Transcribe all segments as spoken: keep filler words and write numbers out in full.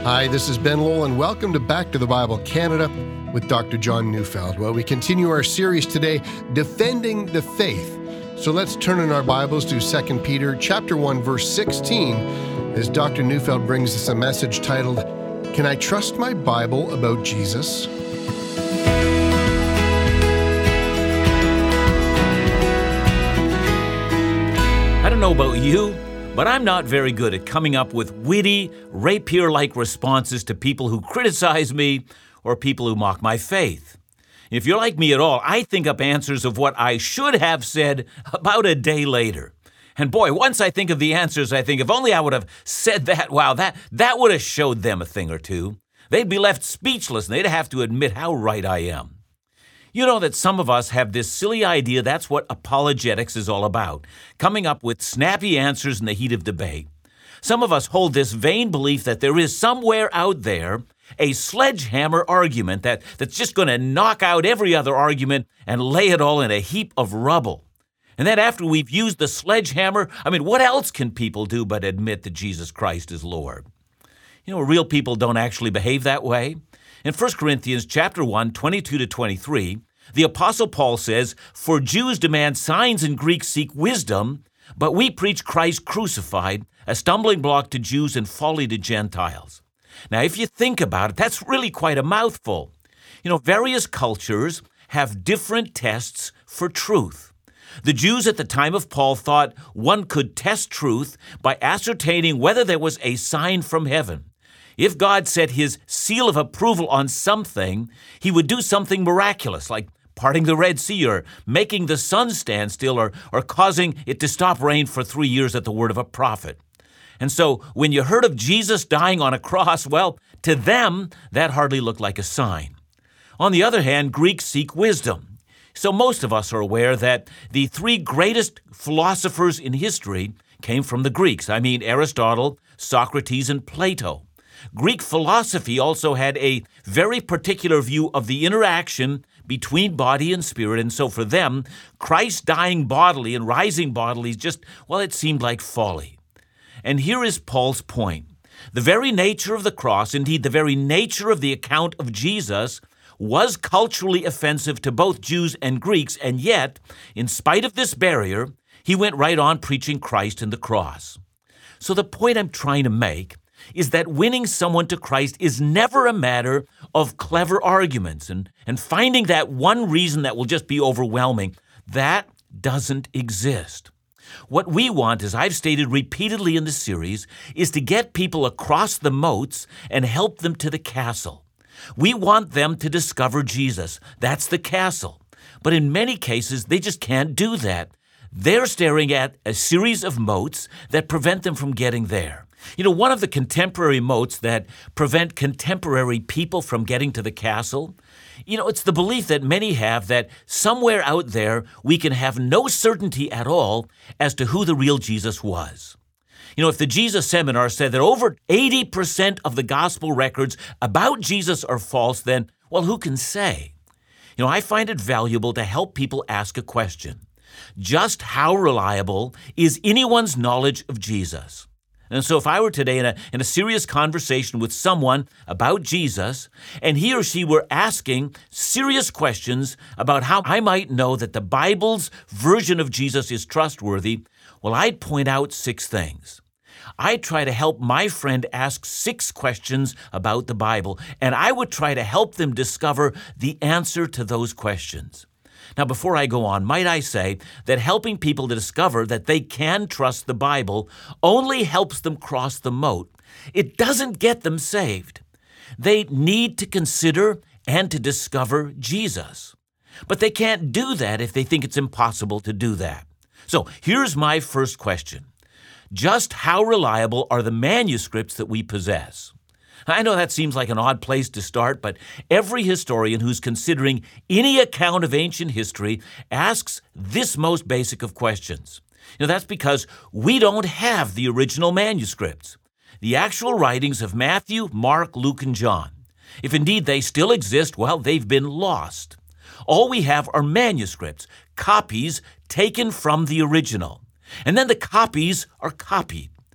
Hi, this is Ben Lowell, and welcome to Back to the Bible Canada with Doctor John Neufeld. Well, we continue our series today, Defending the Faith. So let's turn in our Bibles to Second Peter chapter one, verse sixteen, as Doctor Neufeld brings us a message titled, Can I Trust My Bible About Jesus? I don't know about you, but I'm not very good at coming up with witty, rapier-like responses to people who criticize me or people who mock my faith. If you're like me at all, I think up answers of what I should have said about a day later. And boy, once I think of the answers, I think if only I would have said that, wow, that, that would have showed them a thing or two. They'd be left speechless, and they'd have to admit how right I am. You know that some of us have this silly idea that's what apologetics is all about, coming up with snappy answers in the heat of debate. Some of us hold this vain belief that there is somewhere out there a sledgehammer argument that, that's just going to knock out every other argument and lay it all in a heap of rubble. And then after we've used the sledgehammer, I mean, what else can people do but admit that Jesus Christ is Lord? You know, real people don't actually behave that way. In First Corinthians chapter one, twenty-two to twenty-three, the Apostle Paul says, For Jews demand signs and Greeks seek wisdom, but we preach Christ crucified, a stumbling block to Jews and folly to Gentiles. Now, if you think about it, that's really quite a mouthful. You know, various cultures have different tests for truth. The Jews at the time of Paul thought one could test truth by ascertaining whether there was a sign from heaven. If God set his seal of approval on something, he would do something miraculous, like parting the Red Sea or making the sun stand still or, or causing it to stop rain for three years at the word of a prophet. And so when you heard of Jesus dying on a cross, well, to them, that hardly looked like a sign. On the other hand, Greeks seek wisdom. So most of us are aware that the three greatest philosophers in history came from the Greeks. I mean Aristotle, Socrates, and Plato. Greek philosophy also had a very particular view of the interaction between body and spirit, and so for them, Christ dying bodily and rising bodily just, well, it seemed like folly. And here is Paul's point. The very nature of the cross, indeed the very nature of the account of Jesus, was culturally offensive to both Jews and Greeks, and yet, in spite of this barrier, he went right on preaching Christ and the cross. So the point I'm trying to make is that winning someone to Christ is never a matter of clever arguments and, and finding that one reason that will just be overwhelming. That doesn't exist. What we want, as I've stated repeatedly in the series, is to get people across the moats and help them to the castle. We want them to discover Jesus. That's the castle. But in many cases, they just can't do that. They're staring at a series of moats that prevent them from getting there. You know, one of the contemporary moats that prevent contemporary people from getting to the castle, you know, it's the belief that many have that somewhere out there we can have no certainty at all as to who the real Jesus was. You know, if the Jesus Seminar said that over eighty percent of the gospel records about Jesus are false, then, well, who can say? You know, I find it valuable to help people ask a question. Just how reliable is anyone's knowledge of Jesus? And so if I were today in a, in a serious conversation with someone about Jesus, and he or she were asking serious questions about how I might know that the Bible's version of Jesus is trustworthy, well, I'd point out six things. I'd try to help my friend ask six questions about the Bible, and I would try to help them discover the answer to those questions. Now, before I go on, might I say that helping people to discover that they can trust the Bible only helps them cross the moat. It doesn't get them saved. They need to consider and to discover Jesus. But they can't do that if they think it's impossible to do that. So here's my first question. Just how reliable are the manuscripts that we possess? I know that seems like an odd place to start, but every historian who's considering any account of ancient history asks this most basic of questions. You know, that's because we don't have the original manuscripts, the actual writings of Matthew, Mark, Luke, and John. If indeed they still exist, well, they've been lost. All we have are manuscripts, copies taken from the original. And then the copies are copied.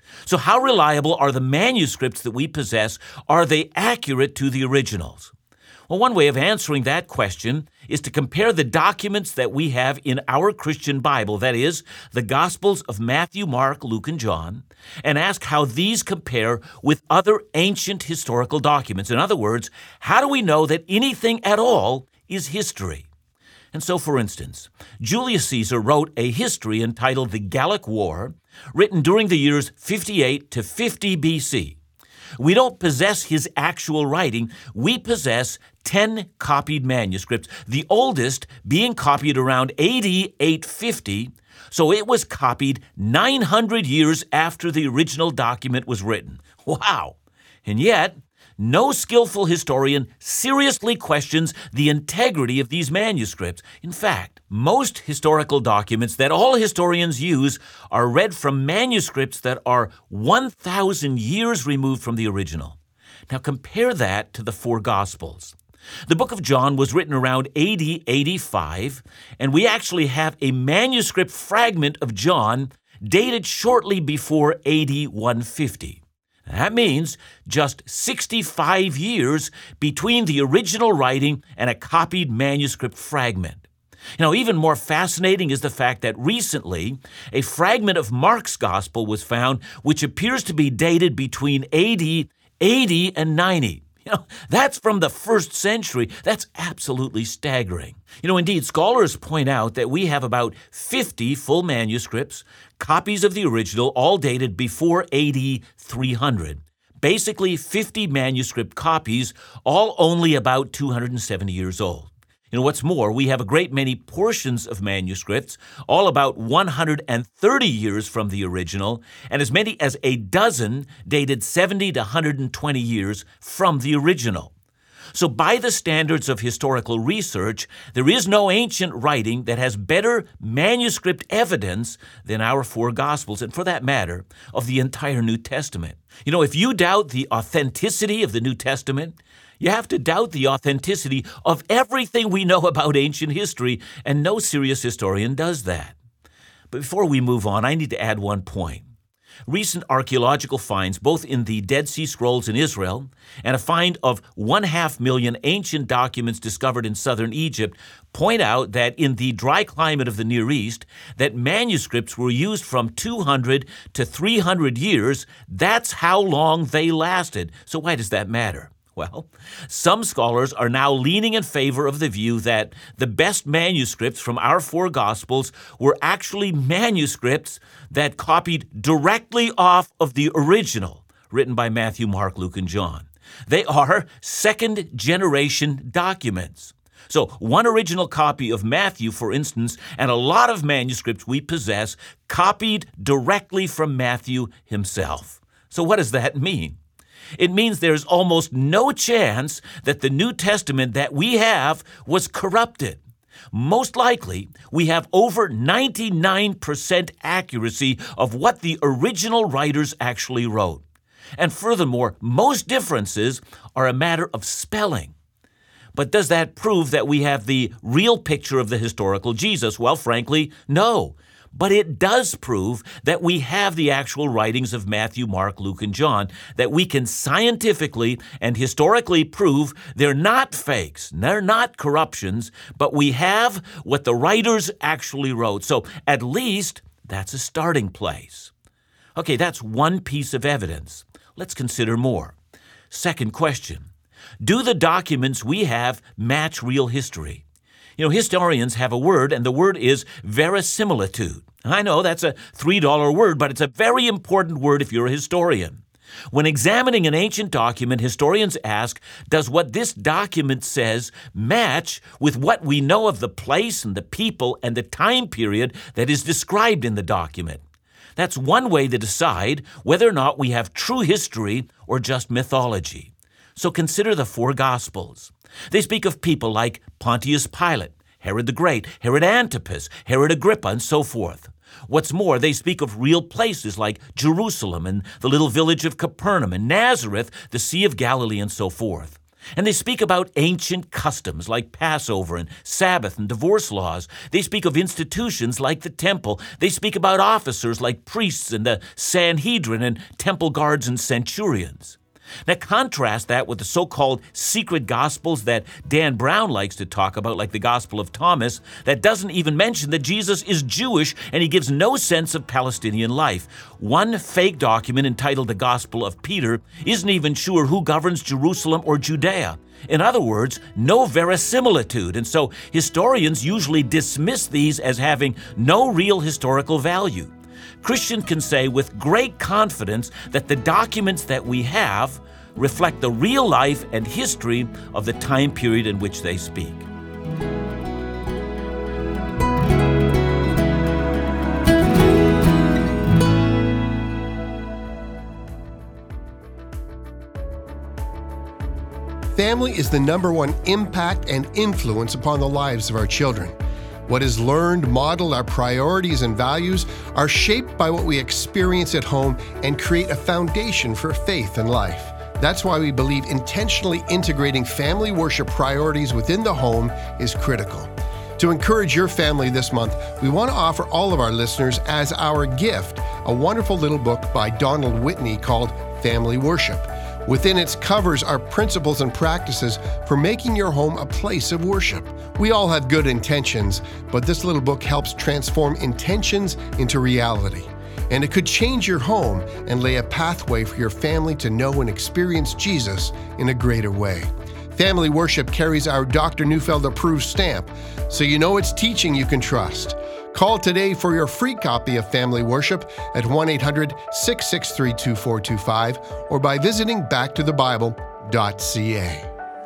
So how reliable are the manuscripts that we possess? Are they accurate to the originals? Well, one way of answering that question is to compare the documents that we have in our Christian Bible, that is, the Gospels of Matthew, Mark, Luke, and John, and ask how these compare with other ancient historical documents. In other words, how do we know that anything at all is history? And so, for instance, Julius Caesar wrote a history entitled The Gallic War, written during the years fifty-eight to fifty B C. We don't possess his actual writing. We possess ten copied manuscripts, the oldest being copied around A D eight fifty, so it was copied nine hundred years after the original document was written. Wow! And yet, no skillful historian seriously questions the integrity of these manuscripts. In fact, most historical documents that all historians use are read from manuscripts that are one thousand years removed from the original. Now compare that to the four Gospels. The book of John was written around A D eighty-five, and we actually have a manuscript fragment of John dated shortly before A D one fifty. That means just sixty-five years between the original writing and a copied manuscript fragment. You know, even more fascinating is the fact that recently a fragment of Mark's Gospel was found which appears to be dated between A D eighty and ninety. You know, that's from the first century. That's absolutely staggering. You know, indeed, scholars point out that we have about fifty full manuscripts, copies of the original, all dated before A D three hundred. Basically, fifty manuscript copies, all only about two hundred seventy years old. You know, what's more, we have a great many portions of manuscripts, all about one hundred thirty years from the original, and as many as a dozen dated seventy to one hundred twenty years from the original. So by the standards of historical research, there is no ancient writing that has better manuscript evidence than our four Gospels, and for that matter, of the entire New Testament. You know, if you doubt the authenticity of the New Testament, you have to doubt the authenticity of everything we know about ancient history, and no serious historian does that. But before we move on, I need to add one point. Recent archaeological finds, both in the Dead Sea Scrolls in Israel and a find of one half million ancient documents discovered in southern Egypt, point out that in the dry climate of the Near East, that manuscripts were used from two hundred to three hundred years. That's how long they lasted. So why does that matter? Well, some scholars are now leaning in favor of the view that the best manuscripts from our four Gospels were actually manuscripts that copied directly off of the original, written by Matthew, Mark, Luke, and John. They are second-generation documents. So one original copy of Matthew, for instance, and a lot of manuscripts we possess copied directly from Matthew himself. So what does that mean? It means there's almost no chance that the New Testament that we have was corrupted. Most likely, we have over ninety-nine percent accuracy of what the original writers actually wrote. And furthermore, most differences are a matter of spelling. But does that prove that we have the real picture of the historical Jesus? Well, frankly, no. But it does prove that we have the actual writings of Matthew, Mark, Luke, and John, that we can scientifically and historically prove they're not fakes, they're not corruptions, but we have what the writers actually wrote. So at least that's a starting place. Okay, that's one piece of evidence. Let's consider more. Second question, do the documents we have match real history? You know, historians have a word, and the word is verisimilitude. I know that's a three dollar word, but it's a very important word if you're a historian. When examining an ancient document, historians ask, does what this document says match with what we know of the place and the people and the time period that is described in the document? That's one way to decide whether or not we have true history or just mythology. So consider the four Gospels. They speak of people like Pontius Pilate, Herod the Great, Herod Antipas, Herod Agrippa, and so forth. What's more, they speak of real places like Jerusalem and the little village of Capernaum and Nazareth, the Sea of Galilee, and so forth. And they speak about ancient customs like Passover and Sabbath and divorce laws. They speak of institutions like the temple. They speak about officers like priests and the Sanhedrin and temple guards and centurions. Now contrast that with the so-called secret gospels that Dan Brown likes to talk about, like the Gospel of Thomas, that doesn't even mention that Jesus is Jewish and he gives no sense of Palestinian life. One fake document entitled the Gospel of Peter isn't even sure who governs Jerusalem or Judea. In other words, no verisimilitude, and so historians usually dismiss these as having no real historical value. Christians can say with great confidence that the documents that we have reflect the real life and history of the time period in which they speak. Family is the number one impact and influence upon the lives of our children. What is learned, modeled, our priorities and values are shaped by what we experience at home and create a foundation for faith and life. That's why we believe intentionally integrating family worship priorities within the home is critical. To encourage your family this month, we want to offer all of our listeners as our gift a wonderful little book by Donald Whitney called Family Worship. Within its covers are principles and practices for making your home a place of worship. We all have good intentions, but this little book helps transform intentions into reality. And it could change your home and lay a pathway for your family to know and experience Jesus in a greater way. Family Worship carries our Doctor Neufeld approved stamp, so you know it's teaching you can trust. Call today for your free copy of Family Worship at one eight hundred, six six three, two four two five or by visiting back to the bible dot c a.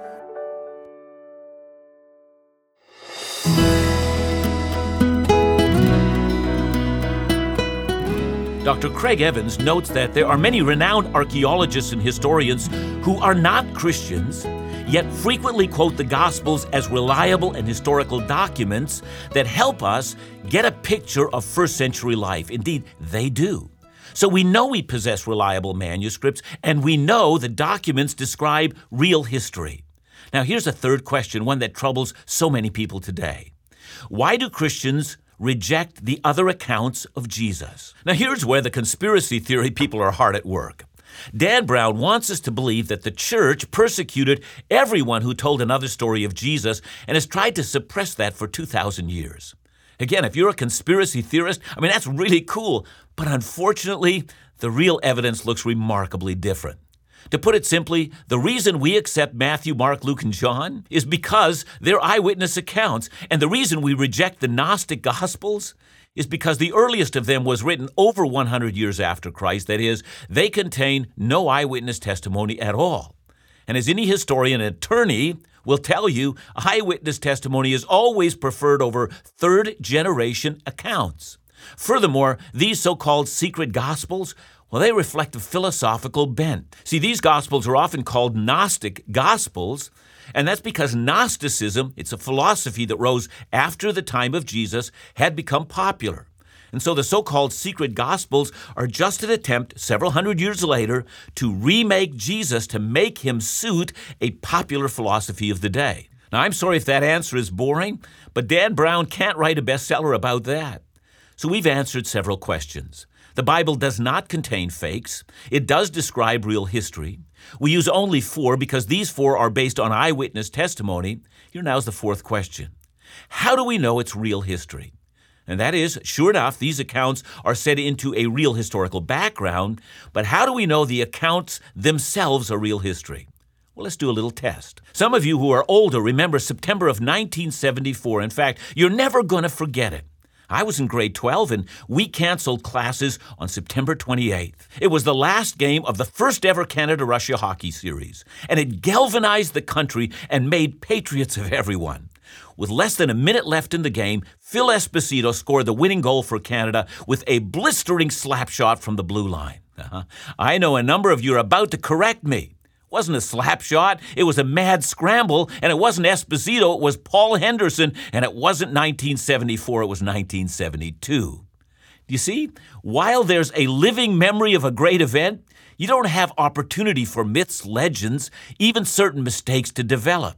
Doctor Craig Evans notes that there are many renowned archaeologists and historians who are not Christians, yet frequently quote the Gospels as reliable and historical documents that help us get a picture of first century life. Indeed, they do. So we know we possess reliable manuscripts, and we know the documents describe real history. Now here's a third question, one that troubles so many people today. Why do Christians reject the other accounts of Jesus? Now here's where the conspiracy theory people are hard at work. Dan Brown wants us to believe that the church persecuted everyone who told another story of Jesus and has tried to suppress that for two thousand years. Again, if you're a conspiracy theorist, I mean, that's really cool, but unfortunately, the real evidence looks remarkably different. To put it simply, the reason we accept Matthew, Mark, Luke, and John is because they're eyewitness accounts, and the reason we reject the Gnostic Gospels is because the earliest of them was written over one hundred years after Christ. That is, they contain no eyewitness testimony at all. And as any historian and attorney will tell you, eyewitness testimony is always preferred over third-generation accounts. Furthermore, these so-called secret Gospels, well, they reflect a philosophical bent. See, these Gospels are often called Gnostic Gospels, and that's because Gnosticism, it's a philosophy that rose after the time of Jesus, had become popular. And so the so-called secret Gospels are just an attempt several hundred years later to remake Jesus to make him suit a popular philosophy of the day. Now, I'm sorry if that answer is boring, but Dan Brown can't write a bestseller about that. So we've answered several questions. The Bible does not contain fakes. It does describe real history. We use only four because these four are based on eyewitness testimony. Here now is the fourth question. How do we know it's real history? And that is, sure enough, these accounts are set into a real historical background, but how do we know the accounts themselves are real history? Well, let's do a little test. Some of you who are older remember September of nineteen seventy-four. In fact, you're never going to forget it. I was in grade twelve, and we canceled classes on September twenty-eighth. It was the last game of the first ever Canada-Russia hockey series, and it galvanized the country and made patriots of everyone. With less than a minute left in the game, Phil Esposito scored the winning goal for Canada with a blistering slap shot from the blue line. Uh-huh. I know a number of you are about to correct me. It wasn't a slap shot, it was a mad scramble, and it wasn't Esposito, it was Paul Henderson, and it wasn't nineteen seventy-four, it was nineteen seventy-two. You see, while there's a living memory of a great event, you don't have opportunity for myths, legends, even certain mistakes to develop.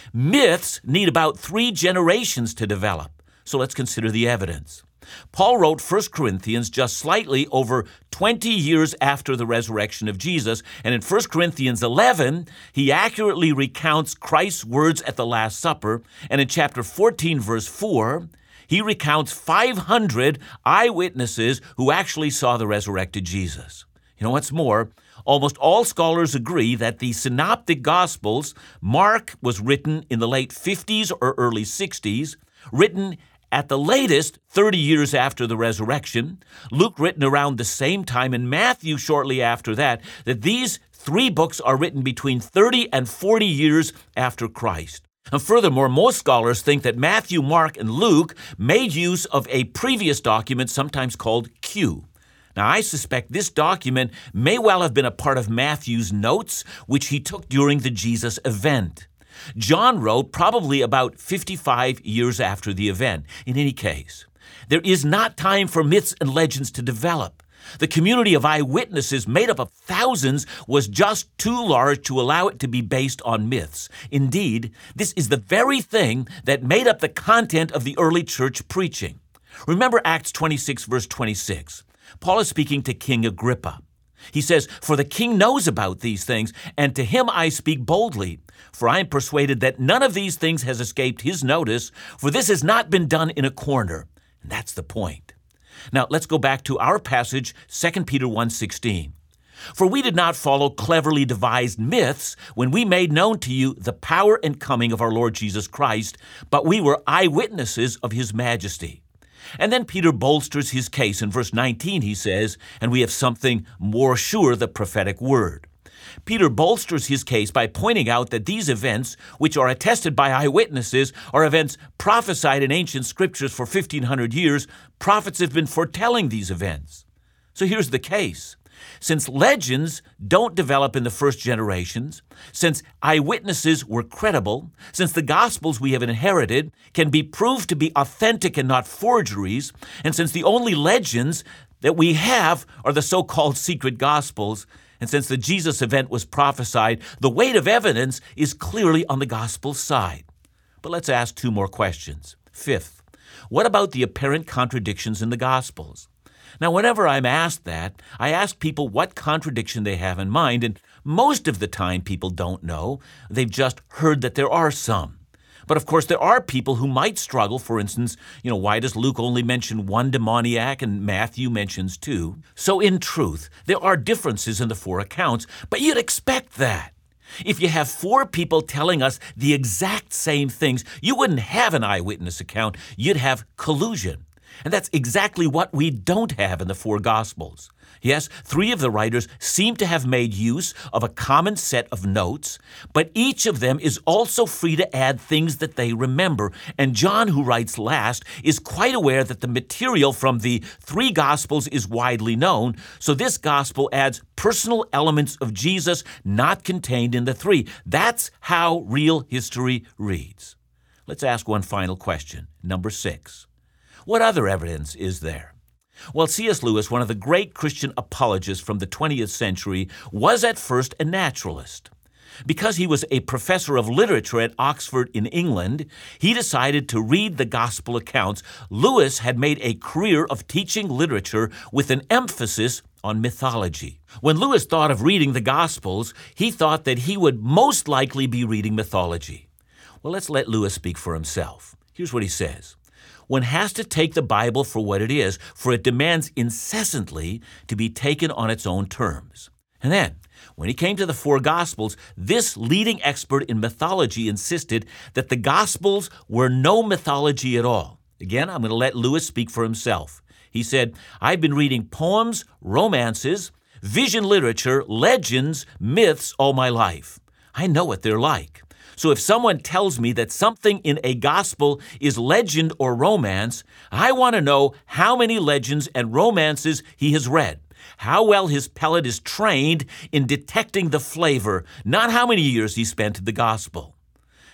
Myths need about three generations to develop. So let's consider the evidence. Paul wrote First Corinthians just slightly over twenty years after the resurrection of Jesus, and in First Corinthians eleven, he accurately recounts Christ's words at the Last Supper, and in chapter fourteen, verse four, he recounts five hundred eyewitnesses who actually saw the resurrected Jesus. You know what's more? Almost all scholars agree that the Synoptic Gospels, Mark was written in the late fifties or early sixties, written at the latest thirty years after the resurrection, Luke written around the same time, and Matthew shortly after that, that these three books are written between thirty and forty years after Christ. And furthermore, most scholars think that Matthew, Mark, and Luke made use of a previous document, sometimes called Q. Now, I suspect this document may well have been a part of Matthew's notes, which he took during the Jesus event. John wrote probably about fifty-five years after the event. In any case, there is not time for myths and legends to develop. The community of eyewitnesses made up of thousands was just too large to allow it to be based on myths. Indeed, this is the very thing that made up the content of the early church preaching. Remember Acts twenty-six, verse twenty-six. Paul is speaking to King Agrippa. He says, "For the king knows about these things, and to him I speak boldly. For I am persuaded that none of these things has escaped his notice, for this has not been done in a corner." And that's the point. Now, let's go back to our passage, Second Peter one sixteen. "For we did not follow cleverly devised myths when we made known to you the power and coming of our Lord Jesus Christ, but we were eyewitnesses of his majesty." And then Peter bolsters his case. In verse nineteen, he says, "And we have something more sure, the prophetic word." Peter bolsters his case by pointing out that these events, which are attested by eyewitnesses, are events prophesied in ancient scriptures for fifteen hundred years. Prophets have been foretelling these events. So here's the case. Since legends don't develop in the first generations, since eyewitnesses were credible, since the Gospels we have inherited can be proved to be authentic and not forgeries, and since the only legends that we have are the so-called secret Gospels, and since the Jesus event was prophesied, the weight of evidence is clearly on the Gospel side. But let's ask two more questions. Fifth, what about the apparent contradictions in the Gospels? Now, whenever I'm asked that, I ask people what contradiction they have in mind, and most of the time people don't know. They've just heard that there are some. But of course, there are people who might struggle. For instance, you know, why does Luke only mention one demoniac and Matthew mentions two? So in truth, there are differences in the four accounts, but you'd expect that. If you have four people telling us the exact same things, you wouldn't have an eyewitness account, you'd have collusion. And that's exactly what we don't have in the four Gospels. Yes, three of the writers seem to have made use of a common set of notes, but each of them is also free to add things that they remember. And John, who writes last, is quite aware that the material from the three Gospels is widely known, so this Gospel adds personal elements of Jesus not contained in the three. That's how real history reads. Let's ask one final question, number six. What other evidence is there? Well, C S Lewis, one of the great Christian apologists from the twentieth century, was at first a naturalist. Because he was a professor of literature at Oxford in England, he decided to read the gospel accounts. Lewis had made a career of teaching literature with an emphasis on mythology. When Lewis thought of reading the Gospels, he thought that he would most likely be reading mythology. Well, let's let Lewis speak for himself. Here's what he says. One has to take the Bible for what it is, for it demands incessantly to be taken on its own terms. And then, when he came to the four Gospels, this leading expert in mythology insisted that the Gospels were no mythology at all. Again, I'm going to let Lewis speak for himself. He said, "I've been reading poems, romances, vision literature, legends, myths all my life. I know what they're like. So if someone tells me that something in a gospel is legend or romance, I want to know how many legends and romances he has read, how well his palate is trained in detecting the flavor, not how many years he spent in the gospel."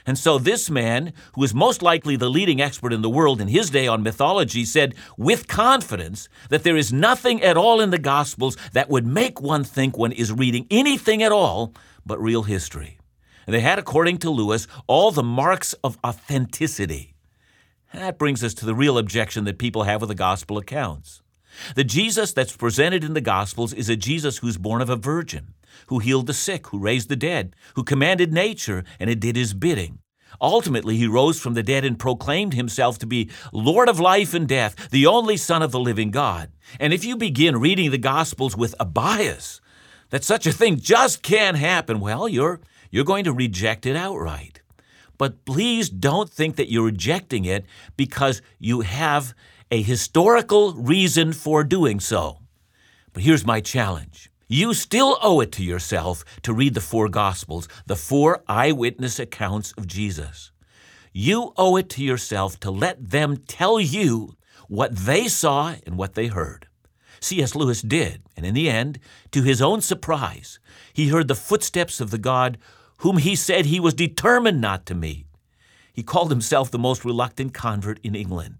And so this man, who was most likely the leading expert in the world in his day on mythology, said with confidence that there is nothing at all in the Gospels that would make one think one is reading anything at all but real history. And they had, according to Lewis, all the marks of authenticity. That brings us to the real objection that people have with the Gospel accounts. The Jesus that's presented in the Gospels is a Jesus who's born of a virgin, who healed the sick, who raised the dead, who commanded nature, and it did his bidding. Ultimately, he rose from the dead and proclaimed himself to be Lord of life and death, the only Son of the living God. And if you begin reading the Gospels with a bias that such a thing just can't happen, well, you're, you're going to reject it outright. But please don't think that you're rejecting it because you have a historical reason for doing so. But here's my challenge. You still owe it to yourself to read the four Gospels, the four eyewitness accounts of Jesus. You owe it to yourself to let them tell you what they saw and what they heard. C S Lewis did, and in the end, to his own surprise, he heard the footsteps of the God whom he said he was determined not to meet. He called himself the most reluctant convert in England.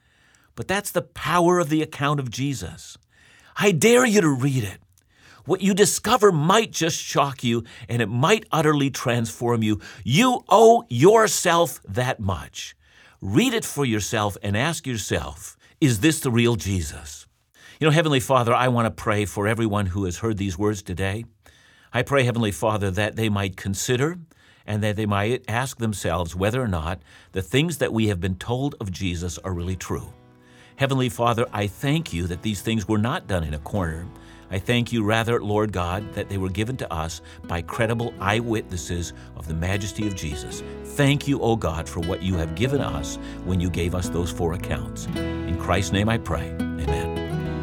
But that's the power of the account of Jesus. I dare you to read it. What you discover might just shock you, and it might utterly transform you. You owe yourself that much. Read it for yourself and ask yourself, is this the real Jesus? You know, Heavenly Father, I want to pray for everyone who has heard these words today. I pray, Heavenly Father, that they might consider and that they might ask themselves whether or not the things that we have been told of Jesus are really true. Heavenly Father, I thank you that these things were not done in a corner. I thank you rather, Lord God, that they were given to us by credible eyewitnesses of the majesty of Jesus. Thank you, O God, for what you have given us when you gave us those four accounts. In Christ's name I pray. Amen.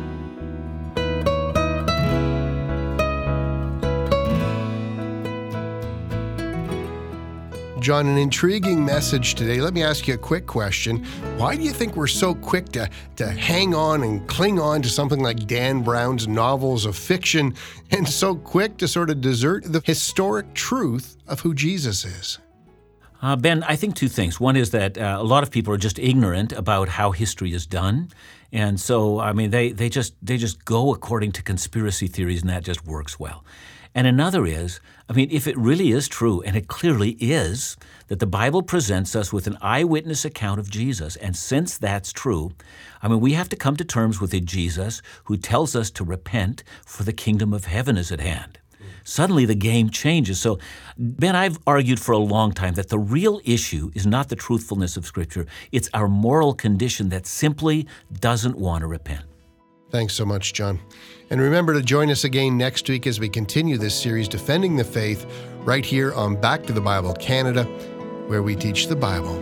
John, an intriguing message today. Let me ask you a quick question. Why do you think we're so quick to, to hang on and cling on to something like Dan Brown's novels of fiction and so quick to sort of desert the historic truth of who Jesus is? Uh, Ben, I think two things. One is that uh, a lot of people are just ignorant about how history is done. And so, I mean, they, they just they just go according to conspiracy theories, and that just works well. And another is, I mean, if it really is true, and it clearly is, that the Bible presents us with an eyewitness account of Jesus, and since that's true, I mean, we have to come to terms with a Jesus who tells us to repent, for the kingdom of heaven is at hand. Suddenly the game changes. So, Ben, I've argued for a long time that the real issue is not the truthfulness of Scripture. It's our moral condition that simply doesn't want to repent. Thanks so much, John. And remember to join us again next week as we continue this series, Defending the Faith, right here on Back to the Bible Canada, where we teach the Bible.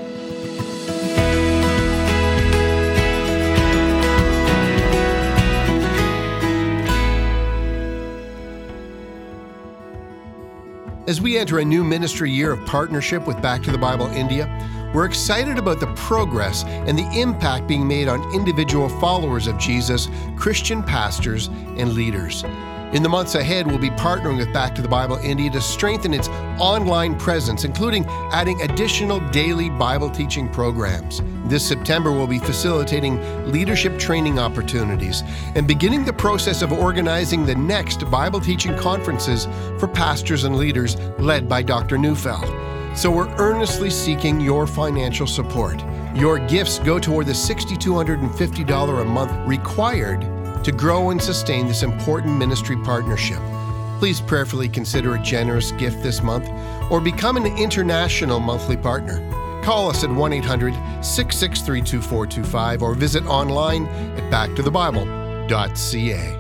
As we enter a new ministry year of partnership with Back to the Bible India, we're excited about the progress and the impact being made on individual followers of Jesus, Christian pastors, and leaders. In the months ahead, we'll be partnering with Back to the Bible India to strengthen its online presence, including adding additional daily Bible teaching programs. This September, we'll be facilitating leadership training opportunities and beginning the process of organizing the next Bible teaching conferences for pastors and leaders led by Doctor Neufeld. So we're earnestly seeking your financial support. Your gifts go toward the six thousand two hundred fifty dollars a month required to grow and sustain this important ministry partnership. Please prayerfully consider a generous gift this month or become an international monthly partner. Call us at one eight hundred, six six three, two four two five or visit online at back to the bible dot c a.